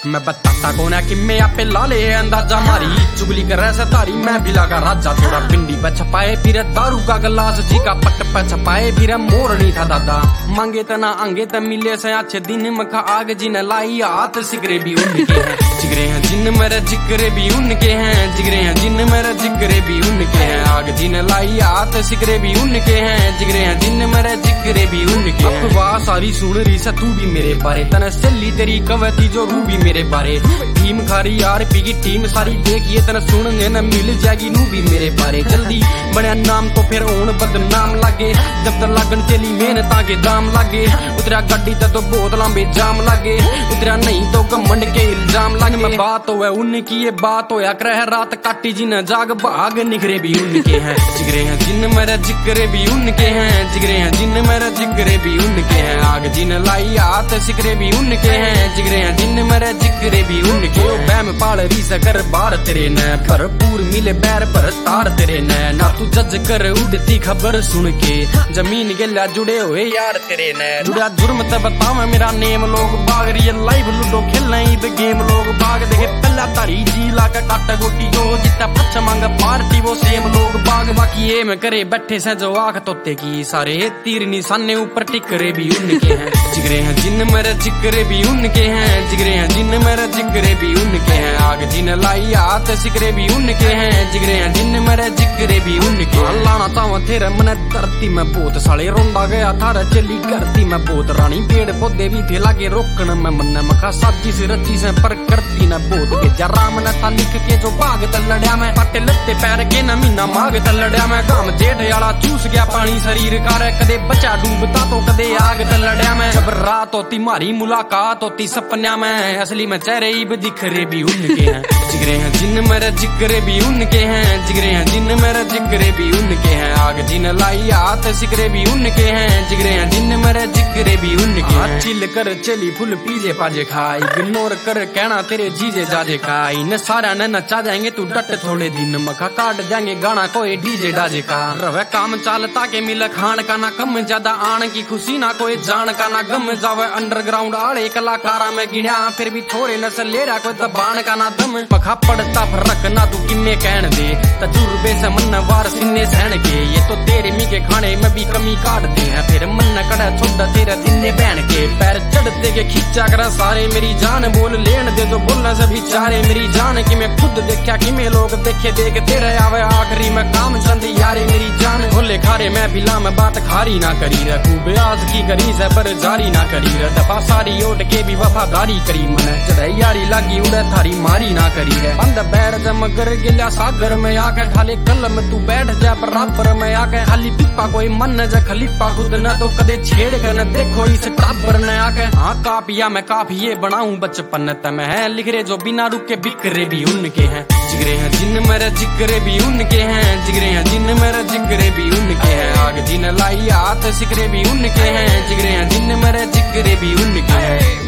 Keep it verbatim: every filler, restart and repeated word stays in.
मैं बताता कौन है कि मैं आपे लाले अंदाजा मारी चुगली कर रहा तारी मैं भी लगा राजा थोड़ा पिंडी पे छपाए फिर दारू का गिलास जी का पट पे छपाए फिर मोर नहीं था दादा मांगे तना आंगे त मिले से अच्छे दिन मखा आग जिन लाई हाथ सिगरे भी उनके हैं जिगरे हैं जिन मेरे जिगरे भी उनके हैं जिगरे हैं जिन मेरे जिगरे भी उनके हैं आग जिन लाई हाथ सिगरे भी उनके हैं जिगरे हैं जिन मेरे जिगरे भी उनके हैं वाह सारी सुन रही सा तू भी मेरे बारे तना सली तेरी कवती जो रू भी मेरे बारे टीम खारी यार पी की टीम सारी देखिए तना सुनने न मिल जाएगी नू भी मेरे बारे जल्दी बने नाम तो फिर ओन बदनाम लागे जब तक लगन चली मेहनत के दाम लागे उतरा गड्डी तक तो बोतलां बेजाम लागे उतरा नहीं तो घमंड के इल्जाम लागे मैं बात हो उनकी ये बात होया करह रात काटी जिन जाग भाग निखरे भी उनके हैं जिगरे हैं जिन मेरे जिगरे भी उनके हैं जिगरे हैं जिन मेरे जिगरे भी उनके हैं आग जिन लाई हाथ सिगरे भी उनके हैं जिगरे हैं जिन मेरे जिगरे भी उनके बैम पाल री सकर बार तेरे न भरपूर मिले बैर पर तार तेरे न ना तू जज कर उड़ती खबर सुन के जमीन गेला जुड़े हुए यार तेरे न जुड़ा जुर्म तब बतावे मेरा नेम लोग बाग रियल लाइव लूडो खेलना इब गेम लोग बाग देखे पहला तारी जी लाका काट गोटी जो जितना पच्छ मांग पार्टी वो सेम लोग बाग बाकी ये में करे बैठे से जो आख तोते की सारे तीर निशाने ऊपर टिकरे भी उनके हैं जिगरे हैं जिन मेरे जिगरे भी उनके हैं जिगरे हैं जिन मेरे जिगरे भी उनके हैं आग जिन लाई हाथ सिगरे भी उनके हैं जिगरे हैं जिन मेरे जिगरे भी उनके लाना तावा तेरे मन धरती में बहुत साले रोंदा गया थारा चली करती मैं बहुत रानी पेड़ पौधे भी थे लागे रोकन मैं मन मखा साजी से रची से पर करती न बहुत बेजा राम ने था लिख के जो बाग तलड़िया मैं पट्टे लत्ते पैर के न मीना माग तलड़िया मैं काम जेठ आला चूस गया पानी शरीर का कदे बचा डूबता तो कदे आग तलड़िया मैं जब रात होती मारी मुलाकात होती सपन्या में असली में चेहरे इब दिखरे भी उनके हैं जिगरे हैं जिन मेरे जिगरे भी उनके हैं जिगरे हैं जिन मेरे जिगरे भी उनके हैं आग जिन लाई हाथ सिगरे भी उनके हैं जिगरे हैं जिन मेरे जिगरे भी उनके हैं चिल कर चली फुल पीजे पाजे खाई इग्नोर कर कहना तेरे जीजे जाजे खाई न सारा न नचा जाएंगे तू डट थोड़े दिन मखा काट जाएंगे गाना कोई डीजे डाजे का रवे काम चालता के मिल खान का ना कम ज्यादा आन की खुशी ना कोई जान का ना गम जावे अंडरग्राउंड आड़े कलाकारा में गिणा फिर भी थोड़े नसल ले रहा कोई दबान का ना दम मखा पड़ता फर्क ना तू किन्ने कहन दे तजुर्बे से मन वार सिन्ने सहन के ये तो तेरे मी के खाने में भी कमी काटते हैं फिर मन कड़ा छोड़ा तेरा दिने बहन के पैर चढ़ते के खींचा कर सारे मेरी जान बोल लेन दे तो बोलना सभी चारे मेरी जान की मैं खुद देखा कि मैं लोग देखे देख तेरे आवे आखिरी में काम चंद यारे मेरी जान भोले खारे मैं बिला में बात खारी ना करी रह खूब आज की करी से पर जारी ना करी रह दफा सारी ओट के भी वफादारी करी मन चढ़े यारी लागी उड़े थारी मारी ना करी रह बंद बैर जम कर गिला सागर में आके ढाले कलम तू बैठ जा बराबर में आके खाली पिप्पा कोई मन न जा खलीफा खुद न तो कदे छेड़ कर न देखो इस टाबर न आके हाँ कापिया मैं काफिये बनाऊं बचपन तम है लिख रहे जो बिना रुके बिखरे भी उनके हैं जिगरे हैं जिन मेरे जिगरे भी उनके हैं जिगरे हैं जिन मेरे जिगरे भी उनके हैं आग जिन लाई हाथ सिगरे भी उनके हैं जिगरे हैं जिन मेरे जिगरे भी उनके हैं।